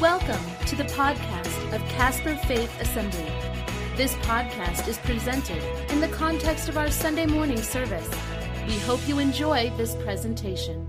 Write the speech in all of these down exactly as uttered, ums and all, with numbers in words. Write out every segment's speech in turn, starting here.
Welcome to the podcast of Casper Faith Assembly. This podcast is presented in the context of our Sunday morning service. We hope you enjoy this presentation.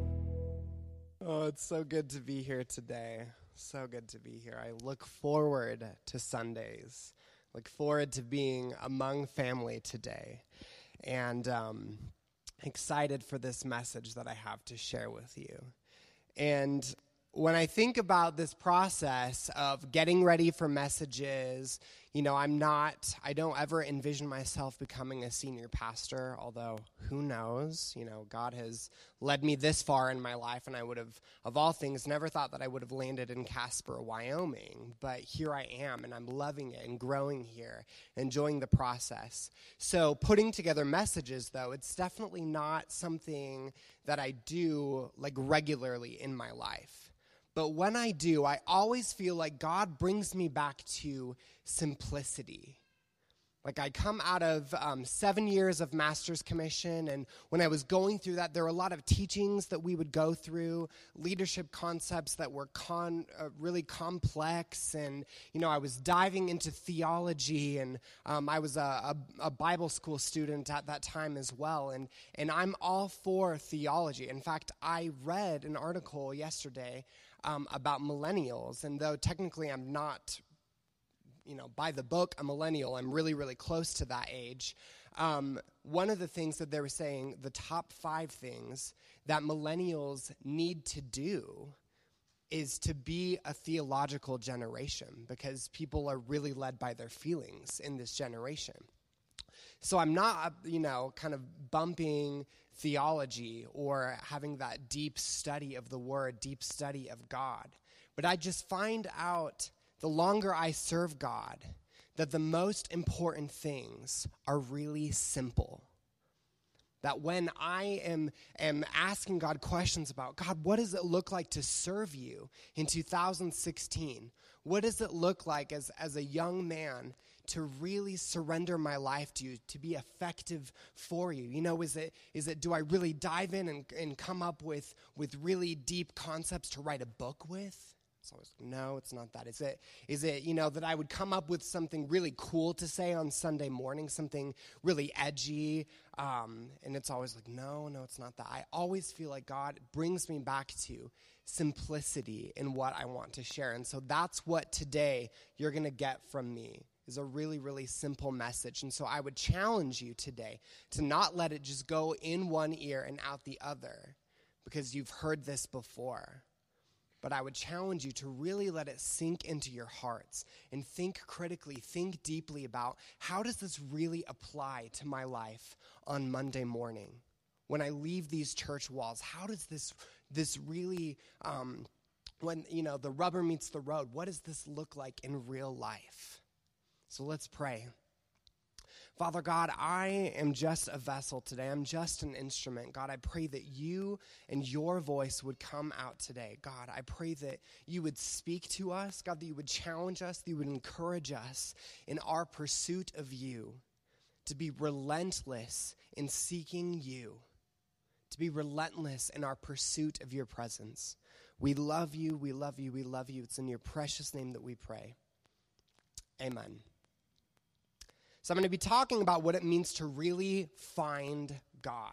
Oh, it's so good to be here today. So good to be here. I look forward to Sundays. Look forward to being among family today. And um, excited for this message that I have to share with you. And when I think about this process of getting ready for messages, you know, I'm not, I don't ever envision myself becoming a senior pastor, although who knows, you know, God has led me this far in my life, and I would have, of all things, never thought that I would have landed in Casper, Wyoming, but here I am, and I'm loving it and growing here, enjoying the process. So putting together messages, though, it's definitely not something that I do, like, regularly in my life. But when I do, I always feel like God brings me back to simplicity. Like I come out of um, seven years of Master's Commission, and when I was going through that, there were a lot of teachings that we would go through, leadership concepts that were con- uh, really complex, and you know, I was diving into theology, and um, I was a, a, a Bible school student at that time as well, and, and I'm all for theology. In fact, I read an article yesterday um, about millennials, and though technically I'm not you know, by the book, a millennial, I'm really, really close to that age. Um, one of the things that they were saying, the top five things that millennials need to do is to be a theological generation, because people are really led by their feelings in this generation. So I'm not, you know, kind of bumping theology or having that deep study of the Word, deep study of God. But I just find out the longer I serve God, that the most important things are really simple. That when I am, am asking God questions about, God, what does it look like to serve you in two thousand sixteen? What does it look like as, as a young man to really surrender my life to you, to be effective for you? You know, is it, is it do I really dive in and, and come up with, with really deep concepts to write a book with? It's always, no, it's not that. Is it, is it, you know, that I would come up with something really cool to say on Sunday morning, something really edgy, um, and it's always like, no, no, it's not that. I always feel like God brings me back to simplicity in what I want to share, and so that's what today you're going to get from me, is a really, really simple message. And so I would challenge you today to not let it just go in one ear and out the other, because you've heard this before. But I would challenge you to really let it sink into your hearts and think critically, think deeply about, how does this really apply to my life on Monday morning? When I leave these church walls, how does this this really, um, when you know the rubber meets the road, what does this look like in real life? So let's pray. Father God, I am just a vessel today. I'm just an instrument. God, I pray that you and your voice would come out today. God, I pray that you would speak to us. God, that you would challenge us, that you would encourage us in our pursuit of you, to be relentless in seeking you, to be relentless in our pursuit of your presence. We love you, we love you, we love you. It's in your precious name that we pray. Amen. So I'm going to be talking about what it means to really find God.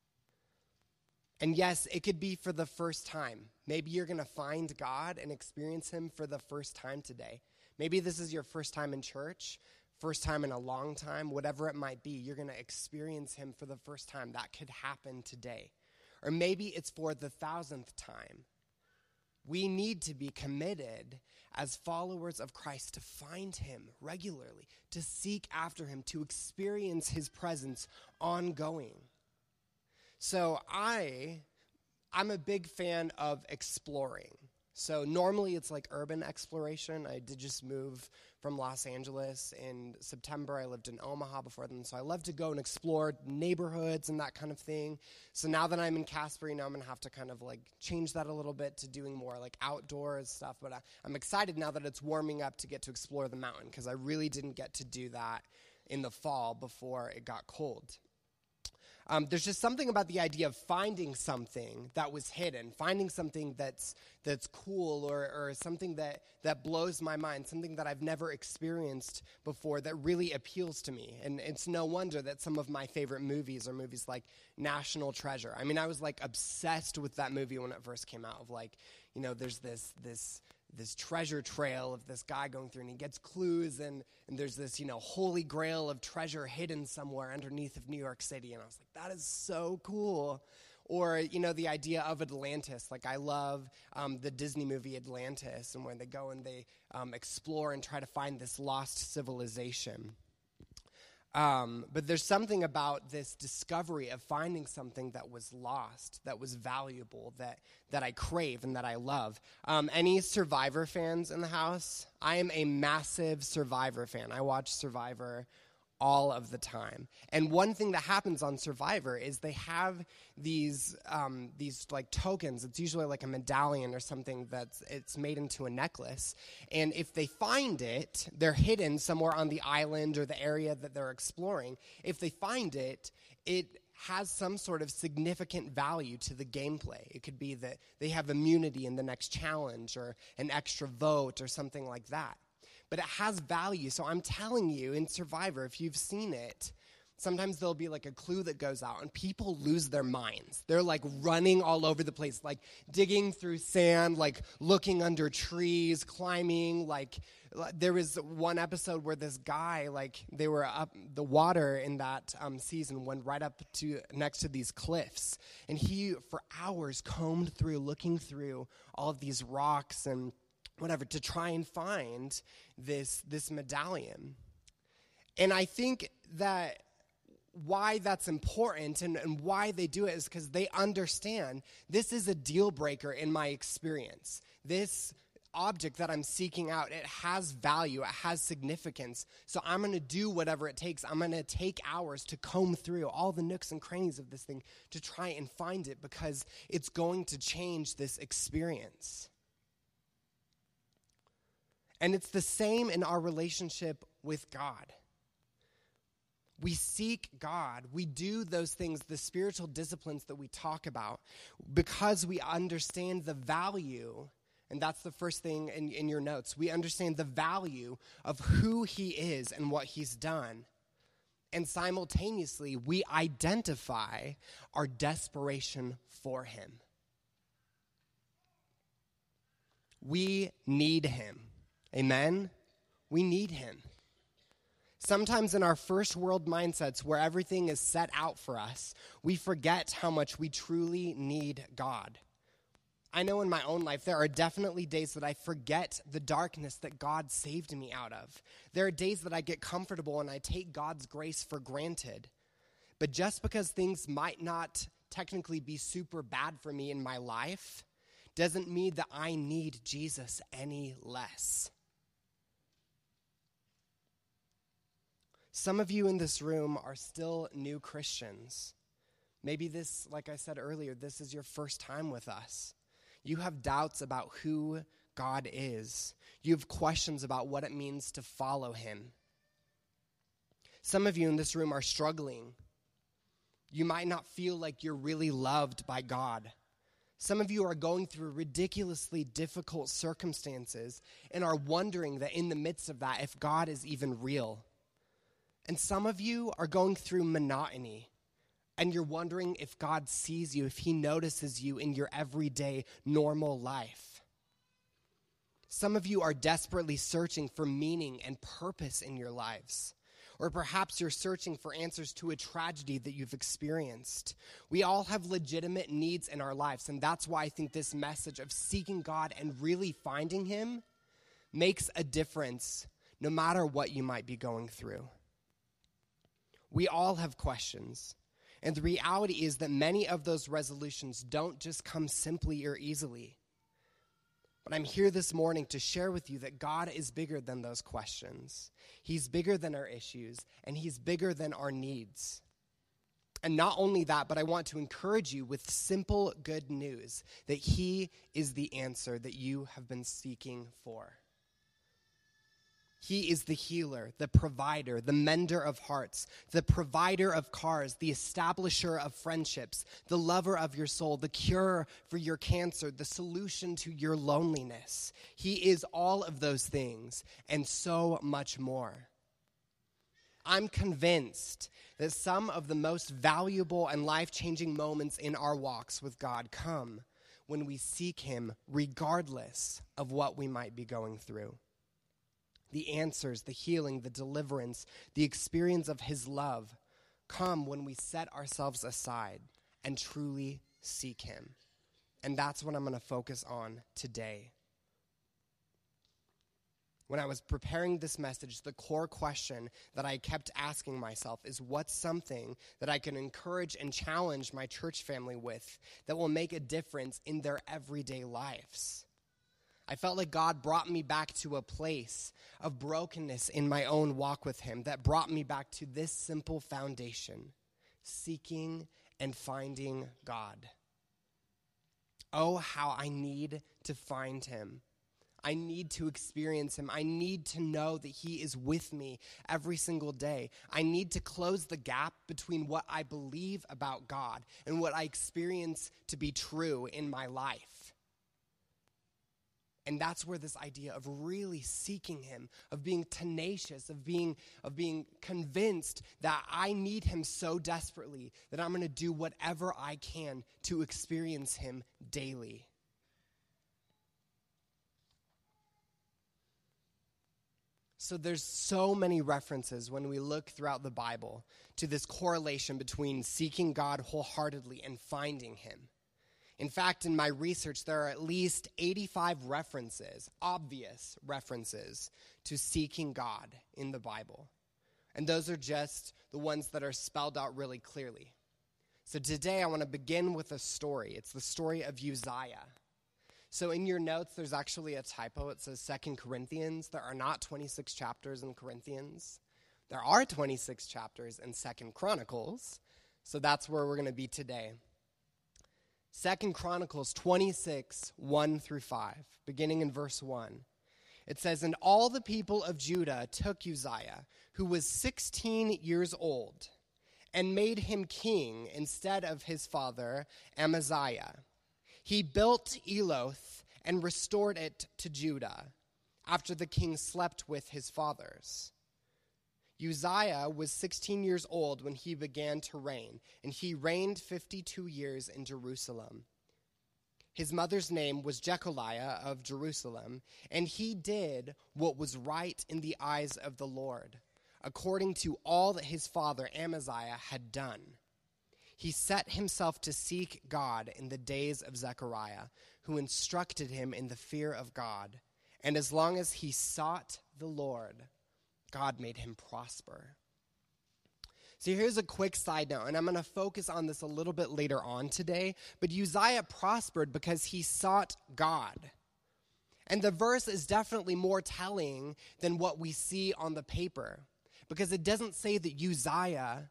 And yes, it could be for the first time. Maybe you're going to find God and experience him for the first time today. Maybe this is your first time in church, first time in a long time, whatever it might be. You're going to experience him for the first time. That could happen today. Or maybe it's for the thousandth time. We need to be committed as followers of Christ to find him regularly, to seek after him, to experience his presence ongoing. So I, I'm a big fan of exploring. So normally it's like urban exploration. I did just move from Los Angeles in September. I lived in Omaha before then, so I love to go and explore neighborhoods and that kind of thing. So now that I'm in Casper, you know, I'm going to have to kind of like change that a little bit to doing more like outdoors stuff. But I, I'm excited now that it's warming up to get to explore the mountain, because I really didn't get to do that in the fall before it got cold. Um, there's just something about the idea of finding something that was hidden, finding something that's that's cool or, or something that, that blows my mind, something that I've never experienced before that really appeals to me. And it's no wonder that some of my favorite movies are movies like National Treasure. I mean, I was like obsessed with that movie when it first came out of like, you know, there's this this this treasure trail of this guy going through and he gets clues and, and there's this, you know, holy grail of treasure hidden somewhere underneath of New York City. And I was like, that is so cool. Or, you know, the idea of Atlantis. Like, I love um, the Disney movie Atlantis and when they go and they um, explore and try to find this lost civilization. Um, but there's something about this discovery of finding something that was lost, that was valuable, that that I crave and that I love. Um, any Survivor fans in the house? I am a massive Survivor fan. I watch Survivor all of the time. And one thing that happens on Survivor is they have these um, these like tokens. It's usually like a medallion or something that's it's made into a necklace. And if they find it, they're hidden somewhere on the island or the area that they're exploring. If they find it, it has some sort of significant value to the gameplay. It could be that they have immunity in the next challenge or an extra vote or something like that. But it has value. So I'm telling you, in Survivor, if you've seen it, sometimes there'll be like a clue that goes out and people lose their minds. They're like running all over the place, like digging through sand, like looking under trees, climbing. Like there was one episode where this guy, like they were up, the water in that um, season went right up to next to these cliffs. And he, for hours, combed through, looking through all of these rocks and whatever, to try and find this this medallion. And I think that why that's important and, and why they do it is because they understand this is a deal breaker in my experience. This object that I'm seeking out, it has value, it has significance. So I'm going to do whatever it takes. I'm going to take hours to comb through all the nooks and crannies of this thing to try and find it because it's going to change this experience. And it's the same in our relationship with God. We seek God. We do those things, the spiritual disciplines that we talk about, because we understand the value, and that's the first thing in, in your notes. We understand the value of who he is and what he's done. And simultaneously, we identify our desperation for him. We need him. Amen? We need him. Sometimes in our first world mindsets where everything is set out for us, we forget how much we truly need God. I know in my own life there are definitely days that I forget the darkness that God saved me out of. There are days that I get comfortable and I take God's grace for granted. But just because things might not technically be super bad for me in my life doesn't mean that I need Jesus any less. Some of you in this room are still new Christians. Maybe this, like I said earlier, this is your first time with us. You have doubts about who God is. You have questions about what it means to follow him. Some of you in this room are struggling. You might not feel like you're really loved by God. Some of you are going through ridiculously difficult circumstances and are wondering that in the midst of that, if God is even real. And some of you are going through monotony, and you're wondering if God sees you, if he notices you in your everyday normal life. Some of you are desperately searching for meaning and purpose in your lives. Or perhaps you're searching for answers to a tragedy that you've experienced. We all have legitimate needs in our lives, and that's why I think this message of seeking God and really finding him makes a difference no matter what you might be going through. We all have questions, and the reality is that many of those resolutions don't just come simply or easily. But I'm here this morning to share with you that God is bigger than those questions. He's bigger than our issues, and he's bigger than our needs. And not only that, but I want to encourage you with simple good news that he is the answer that you have been seeking for. He is the healer, the provider, the mender of hearts, the provider of cars, the establisher of friendships, the lover of your soul, the cure for your cancer, the solution to your loneliness. He is all of those things and so much more. I'm convinced that some of the most valuable and life-changing moments in our walks with God come when we seek him regardless of what we might be going through. The answers, the healing, the deliverance, the experience of his love come when we set ourselves aside and truly seek him. And that's what I'm going to focus on today. When I was preparing this message, the core question that I kept asking myself is, what's something that I can encourage and challenge my church family with that will make a difference in their everyday lives? I felt like God brought me back to a place of brokenness in my own walk with him that brought me back to this simple foundation: seeking and finding God. Oh, how I need to find him. I need to experience him. I need to know that he is with me every single day. I need to close the gap between what I believe about God and what I experience to be true in my life. And that's where this idea of really seeking him, of being tenacious, of being, of being convinced that I need him so desperately that I'm going to do whatever I can to experience him daily. So there's so many references when we look throughout the Bible to this correlation between seeking God wholeheartedly and finding him. In fact, in my research, there are at least eighty-five references, obvious references, to seeking God in the Bible. And those are just the ones that are spelled out really clearly. So today I want to begin with a story. It's the story of Uzziah. So in your notes, there's actually a typo. It says Second Corinthians. There are not twenty-six chapters in Corinthians. There are twenty-six chapters in Second Chronicles. So that's where we're going to be today. Second Chronicles twenty-six, one through five, beginning in verse one. It says, "And all the people of Judah took Uzziah, who was sixteen years old, and made him king instead of his father Amaziah. He built Eloth and restored it to Judah, after the king slept with his fathers. Uzziah was sixteen years old when he began to reign, and he reigned fifty-two years in Jerusalem. His mother's name was Jecholiah of Jerusalem, and he did what was right in the eyes of the Lord, according to all that his father Amaziah had done. He set himself to seek God in the days of Zechariah, who instructed him in the fear of God. And as long as he sought the Lord, God made him prosper." So here's a quick side note, and I'm going to focus on this a little bit later on today. But Uzziah prospered because he sought God. And the verse is definitely more telling than what we see on the paper, because it doesn't say that Uzziah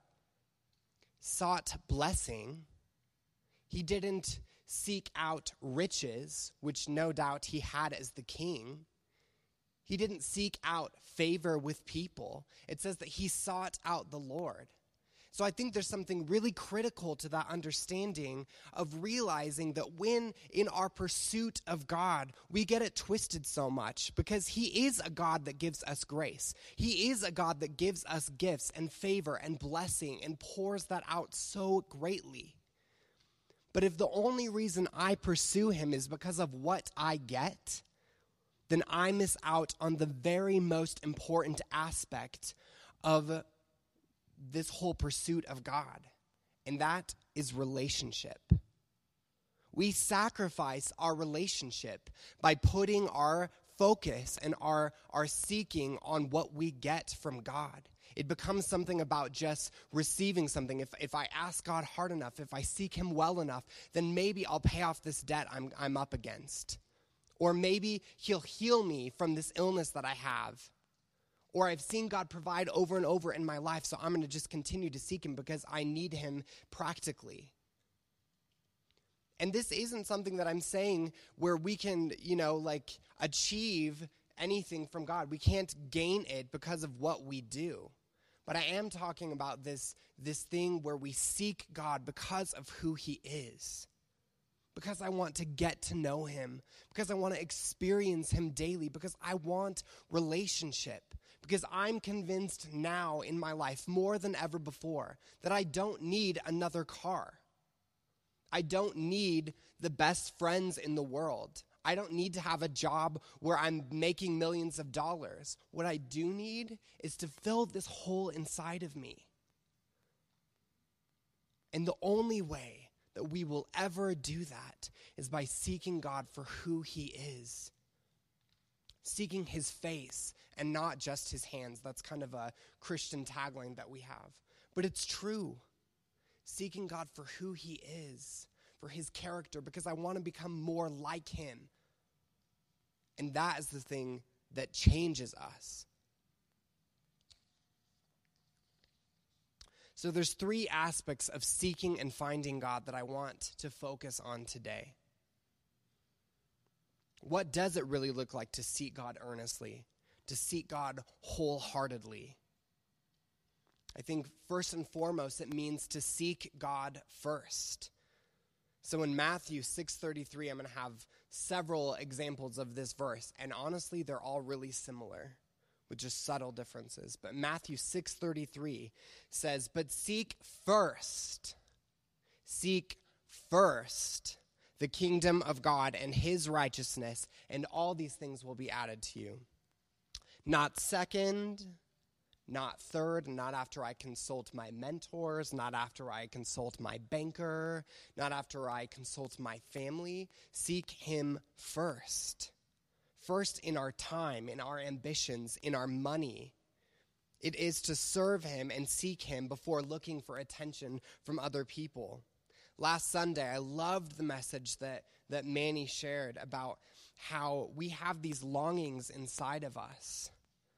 sought blessing. He didn't seek out riches, which no doubt he had as the king. He didn't seek out favor with people. It says that he sought out the Lord. So I think there's something really critical to that understanding of realizing that when in our pursuit of God, we get it twisted so much, because he is a God that gives us grace. He is a God that gives us gifts and favor and blessing and pours that out so greatly. But if the only reason I pursue him is because of what I get, then I miss out on the very most important aspect of this whole pursuit of God, and that is relationship. We sacrifice our relationship by putting our focus and our, our seeking on what we get from God. It becomes something about just receiving something. If if I ask God hard enough, if I seek him well enough, then maybe I'll pay off this debt I'm I'm up against. Or maybe he'll heal me from this illness that I have. Or I've seen God provide over and over in my life, so I'm going to just continue to seek him because I need him practically. And this isn't something that I'm saying where we can, you know, like achieve anything from God. We can't gain it because of what we do. But I am talking about this, this thing where we seek God because of who he is. Because I want to get to know him. Because I want to experience him daily. Because I want relationship. Because I'm convinced now in my life more than ever before that I don't need another car. I don't need the best friends in the world. I don't need to have a job where I'm making millions of dollars. What I do need is to fill this hole inside of me. And the only way that we will ever do that is by seeking God for who he is. Seeking his face and not just his hands. That's kind of a Christian tagline that we have. But it's true. Seeking God for who he is, for his character, because I want to become more like him. And that is the thing that changes us. So there's three aspects of seeking and finding God that I want to focus on today. What does it really look like to seek God earnestly, to seek God wholeheartedly? I think first and foremost, it means to seek God first. So in Matthew six thirty-three, I'm going to have several examples of this verse. And honestly, they're all really similar with just subtle differences. But Matthew six thirty-three says, "But seek first, seek first the kingdom of God and his righteousness, and all these things will be added to you." Not second, not third, not after I consult my mentors, not after I consult my banker, not after I consult my family. Seek him first. First in our time, in our ambitions, in our money. It is to serve him and seek him before looking for attention from other people. Last Sunday, I loved the message that, that Manny shared about how we have these longings inside of us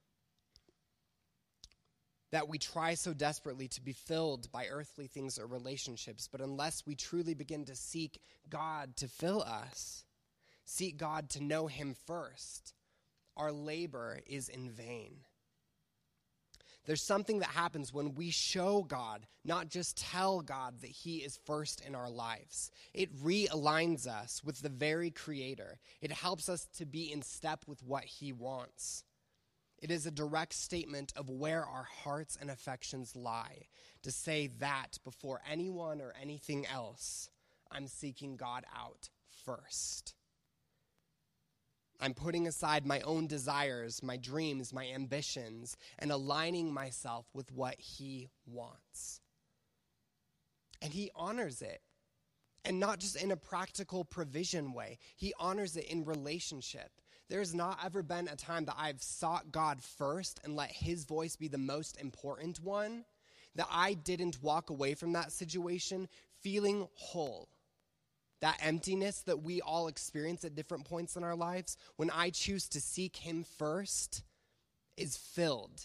that we try so desperately to be filled by earthly things or relationships. But unless we truly begin to seek God to fill us, seek God to know him first, our labor is in vain. There's something that happens when we show God, not just tell God that he is first in our lives. It realigns us with the very Creator. It helps us to be in step with what he wants. It is a direct statement of where our hearts and affections lie. To say that before anyone or anything else, I'm seeking God out first. I'm putting aside my own desires, my dreams, my ambitions, and aligning myself with what he wants. And he honors it. And not just in a practical provision way. He honors it in relationship. There's not ever been a time that I've sought God first and let his voice be the most important one, that I didn't walk away from that situation feeling whole. That emptiness that we all experience at different points in our lives, when I choose to seek him first, is filled.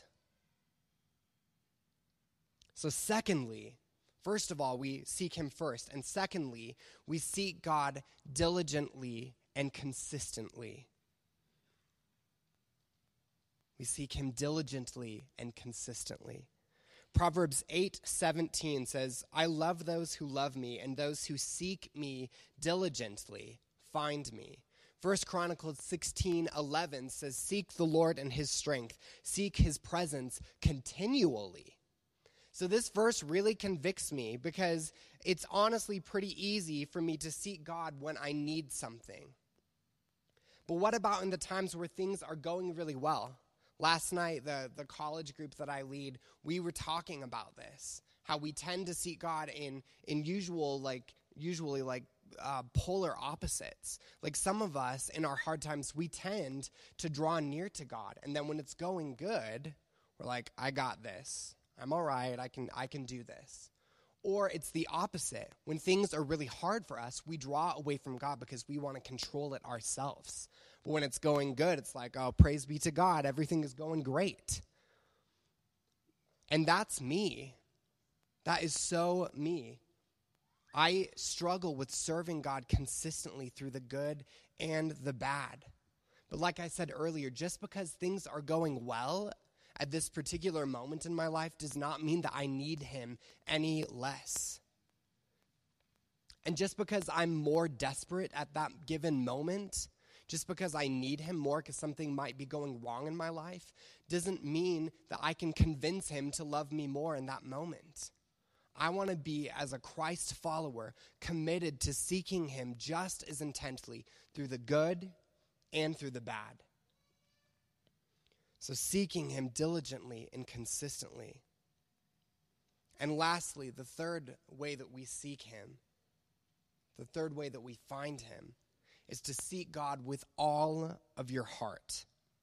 So secondly, first of all, we seek him first. And secondly, we seek God diligently and consistently. We seek him diligently and consistently. Proverbs eight seventeen says, "I love those who love me, and those who seek me diligently find me." First Chronicles sixteen eleven says, "Seek the Lord and his strength. Seek his presence continually." So this verse really convicts me because it's honestly pretty easy for me to seek God when I need something. But what about in the times where things are going really well? Last night, the, the college group that I lead, we were talking about this, how we tend to seek God in, in usual, like, usually like uh, polar opposites. Like some of us in our hard times, we tend to draw near to God. And then when it's going good, we're like, I got this. I'm all right. I can, I can do this. Or it's the opposite. When things are really hard for us, we draw away from God because we want to control it ourselves. But when it's going good, it's like, oh, praise be to God. Everything is going great. And that's me. That is so me. I struggle with serving God consistently through the good and the bad. But like I said earlier, just because things are going well at this particular moment in my life does not mean that I need him any less. And just because I'm more desperate at that given moment, just because I need him more because something might be going wrong in my life, doesn't mean that I can convince him to love me more in that moment. I want to be, as a Christ follower, committed to seeking him just as intently through the good and through the bad. So seeking him diligently and consistently. And lastly, the third way that we seek him, the third way that we find him, is to seek God with all of your heart.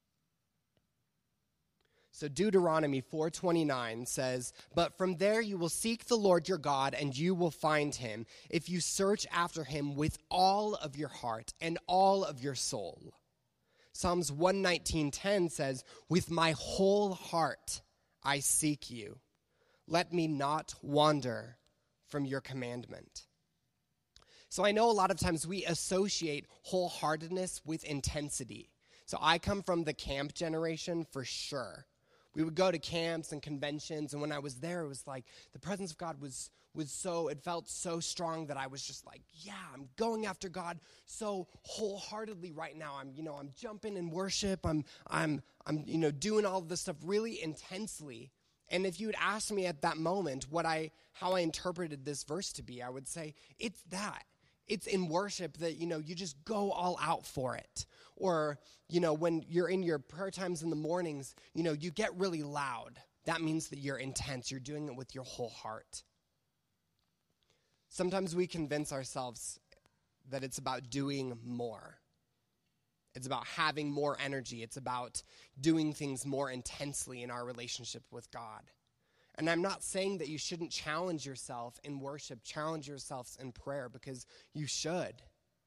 So Deuteronomy four twenty-nine says, "But from there you will seek the Lord your God, and you will find him, if you search after him with all of your heart and all of your soul." Psalms one nineteen ten says, "With my whole heart I seek you. Let me not wander from your commandment." So I know a lot of times we associate wholeheartedness with intensity. So I come from the camp generation for sure. We would go to camps and conventions, and when I was there, it was like the presence of God was was so, it felt so strong that I was just like, yeah, I'm going after God so wholeheartedly right now. I'm, you know, I'm jumping in worship. I'm, I'm, I'm, you know, doing all of this stuff really intensely. And if you had asked me at that moment what I, how I interpreted this verse to be, I would say it's that. It's in worship that, you know, you just go all out for it. Or, you know, when you're in your prayer times in the mornings, you know, you get really loud. That means that you're intense. You're doing it with your whole heart. Sometimes we convince ourselves that it's about doing more. It's about having more energy. It's about doing things more intensely in our relationship with God. And I'm not saying that you shouldn't challenge yourself in worship, challenge yourselves in prayer, because you should.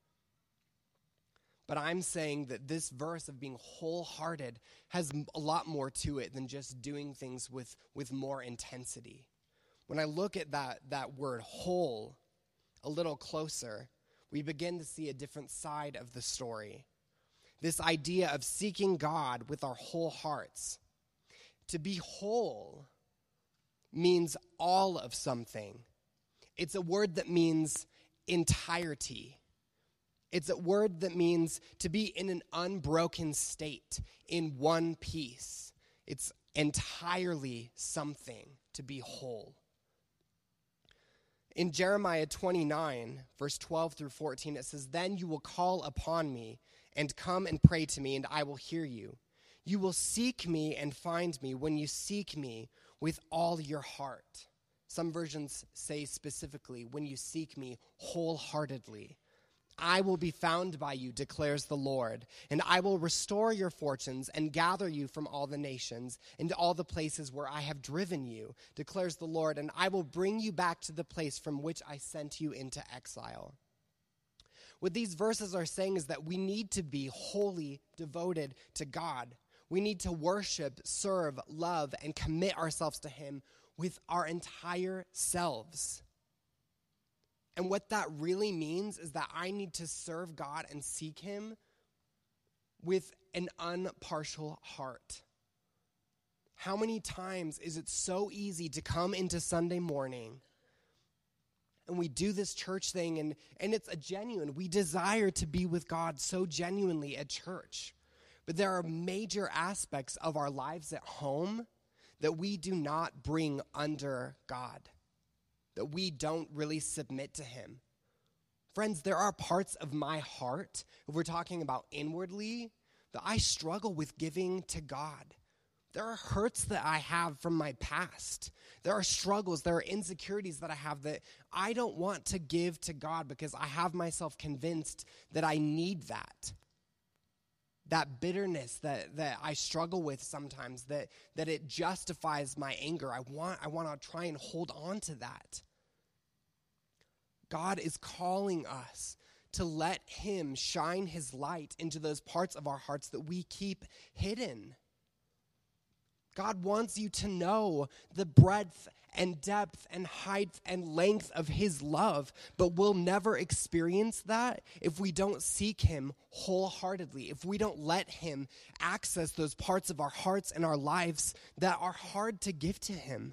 But I'm saying that this verse of being wholehearted has a lot more to it than just doing things with, with more intensity. When I look at that, that word whole a little closer, we begin to see a different side of the story. This idea of seeking God with our whole hearts. To be whole means all of something. It's a word that means entirety. It's a word that means to be in an unbroken state, in one piece. It's entirely something to be whole. In Jeremiah twenty-nine, verse twelve through fourteen, it says, "Then you will call upon me and come and pray to me, and I will hear you. You will seek me and find me when you seek me with all your heart." Some versions say specifically, when you seek me wholeheartedly. "I will be found by you, declares the Lord, and I will restore your fortunes and gather you from all the nations and all the places where I have driven you, declares the Lord, and I will bring you back to the place from which I sent you into exile." What these verses are saying is that we need to be wholly devoted to God. We need to worship, serve, love, and commit ourselves to him with our entire selves. And what that really means is that I need to serve God and seek him with an unpartial heart. How many times is it so easy to come into Sunday morning and we do this church thing, and, and it's a genuine, we desire to be with God so genuinely at church. But there are major aspects of our lives at home that we do not bring under God, that we don't really submit to him. Friends, there are parts of my heart, if we're talking about inwardly, that I struggle with giving to God. There are hurts that I have from my past. There are struggles, there are insecurities that I have that I don't want to give to God because I have myself convinced that I need that. That bitterness that, that I struggle with sometimes, that, that it justifies my anger. I want, I want to try and hold on to that. God is calling us to let him shine his light into those parts of our hearts that we keep hidden. God wants you to know the breadth and depth and height and length of his love, but we'll never experience that if we don't seek him wholeheartedly, if we don't let him access those parts of our hearts and our lives that are hard to give to him.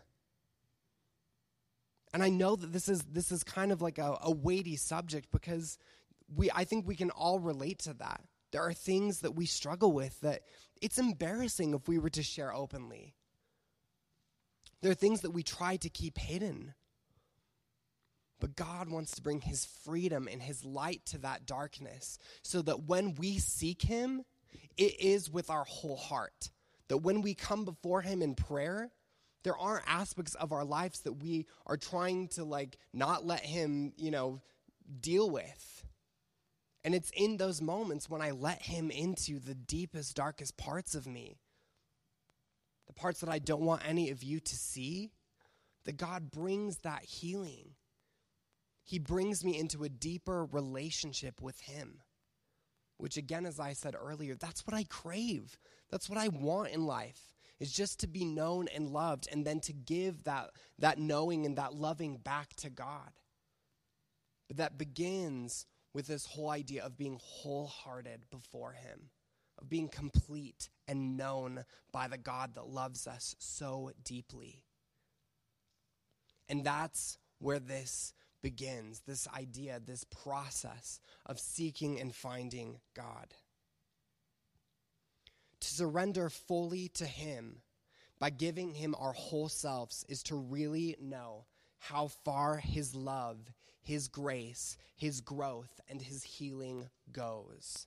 And I know that this is this is kind of like a, a weighty subject because we I think we can all relate to that. There are things that we struggle with that it's embarrassing if we were to share openly. There are things that we try to keep hidden. But God wants to bring his freedom and his light to that darkness so that when we seek him, it is with our whole heart. That when we come before him in prayer, there aren't aspects of our lives that we are trying to like not let him, you know, deal with. And it's in those moments when I let him into the deepest, darkest parts of me, the parts that I don't want any of you to see, that God brings that healing. He brings me into a deeper relationship with him, which again, as I said earlier, that's what I crave. That's what I want in life. Is just to be known and loved and then to give that, that knowing and that loving back to God. But that begins with this whole idea of being wholehearted before him, of being complete and known by the God that loves us so deeply. And that's where this begins, this idea, this process of seeking and finding God. To surrender fully to him by giving him our whole selves is to really know how far his love, his grace, his growth, and his healing goes.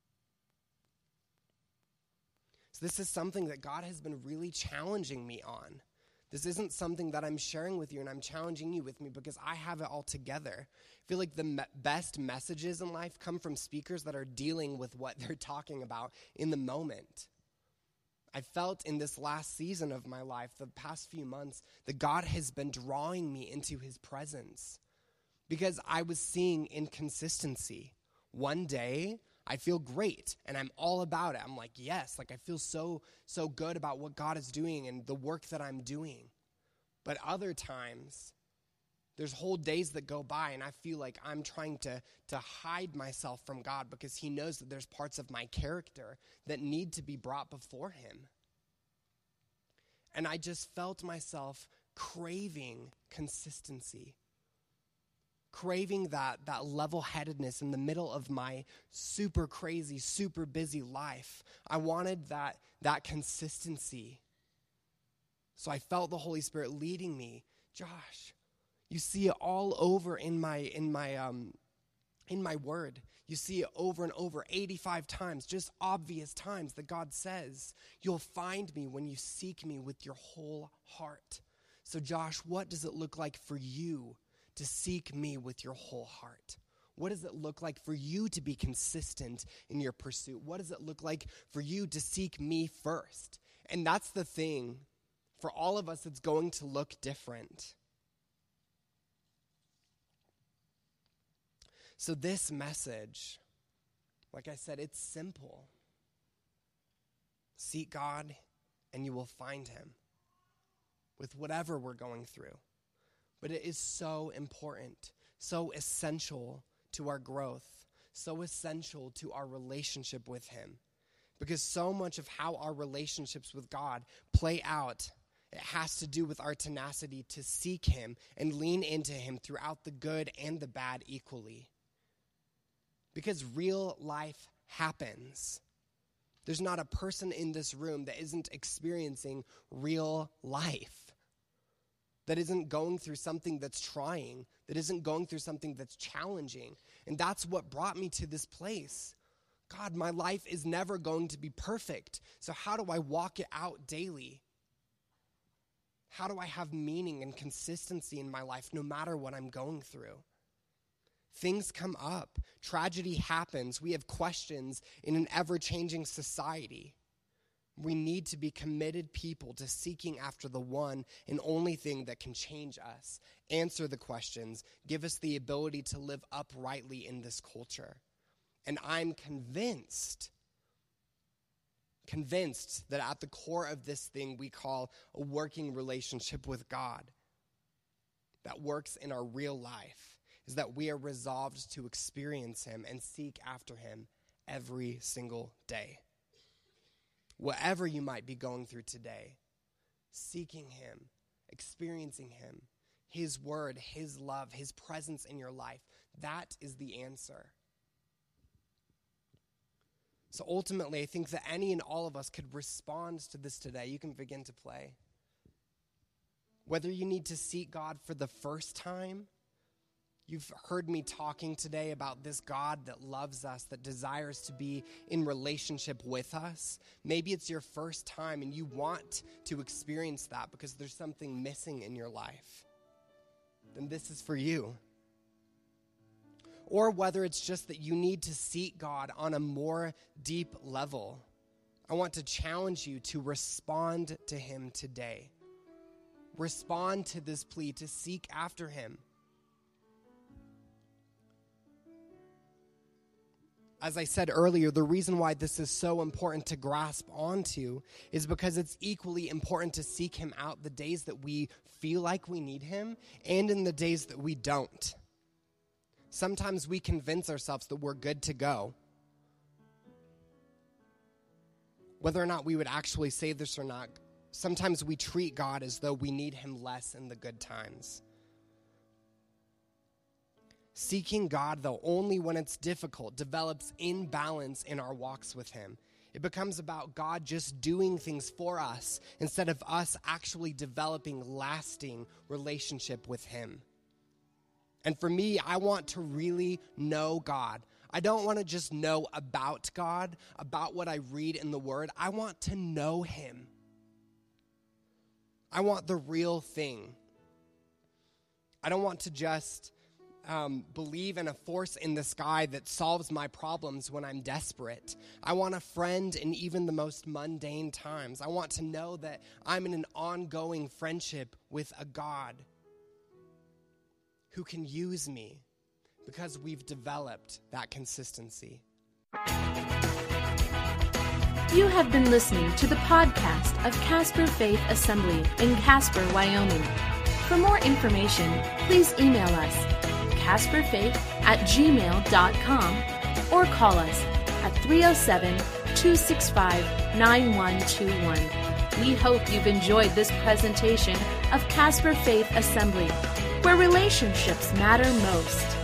So this is something that God has been really challenging me on. This isn't something that I'm sharing with you and I'm challenging you with me because I have it all together. I feel like the me- best messages in life come from speakers that are dealing with what they're talking about in the moment. I felt in this last season of my life, the past few months, that God has been drawing me into his presence because I was seeing inconsistency. One day, I feel great, and I'm all about it. I'm like, yes, like I feel so, so good about what God is doing and the work that I'm doing. But other times, there's whole days that go by, and I feel like I'm trying to, to hide myself from God because he knows that there's parts of my character that need to be brought before him. And I just felt myself craving consistency. Craving that, that level-headedness in the middle of my super crazy, super busy life. I wanted that, that consistency. So I felt the Holy Spirit leading me. Josh, you see it all over in my in my um in my word. You see it over and over eighty-five times, just obvious times that God says, you'll find me when you seek me with your whole heart. So Josh, what does it look like for you to seek me with your whole heart? What does it look like for you to be consistent in your pursuit? What does it look like for you to seek me first? And that's the thing. For all of us, it's going to look different. So this message, like I said, it's simple. Seek God and you will find him with whatever we're going through. But it is so important, so essential to our growth, so essential to our relationship with him. Because so much of how our relationships with God play out, it has to do with our tenacity to seek him and lean into him throughout the good and the bad equally. Because real life happens. There's not a person in this room that isn't experiencing real life, that isn't going through something that's trying, that isn't going through something that's challenging. And that's what brought me to this place. God, my life is never going to be perfect. So how do I walk it out daily? How do I have meaning and consistency in my life no matter what I'm going through? Things come up. Tragedy happens. We have questions in an ever-changing society. We need to be committed people to seeking after the one and only thing that can change us, answer the questions, give us the ability to live uprightly in this culture. And I'm convinced, convinced that at the core of this thing we call a working relationship with God, that works in our real life is that we are resolved to experience him and seek after him every single day. Whatever you might be going through today, seeking him, experiencing him, his word, his love, his presence in your life, that is the answer. So ultimately, I think that any and all of us could respond to this today. You can begin to play. Whether you need to seek God for the first time, you've heard me talking today about this God that loves us, that desires to be in relationship with us. Maybe it's your first time and you want to experience that because there's something missing in your life. Then this is for you. Or whether it's just that you need to seek God on a more deep level, I want to challenge you to respond to him today. Respond to this plea to seek after him. As I said earlier, the reason why this is so important to grasp onto is because it's equally important to seek him out the days that we feel like we need him and in the days that we don't. Sometimes we convince ourselves that we're good to go. Whether or not we would actually say this or not, sometimes we treat God as though we need him less in the good times. Seeking God, though, only when it's difficult, develops imbalance in our walks with him. It becomes about God just doing things for us instead of us actually developing lasting relationship with him. And for me, I want to really know God. I don't want to just know about God, about what I read in the Word. I want to know him. I want the real thing. I don't want to just um, believe in a force in the sky that solves my problems when I'm desperate. I want a friend in even the most mundane times. I want to know that I'm in an ongoing friendship with a God who can use me because we've developed that consistency. You have been listening to the podcast of Casper Faith Assembly in Casper, Wyoming. For more information, please email us casperfaith at gmail dot com or call us at three oh seven, two six five, nine one two one. We hope you've enjoyed this presentation of Casper Faith Assembly, where relationships matter most.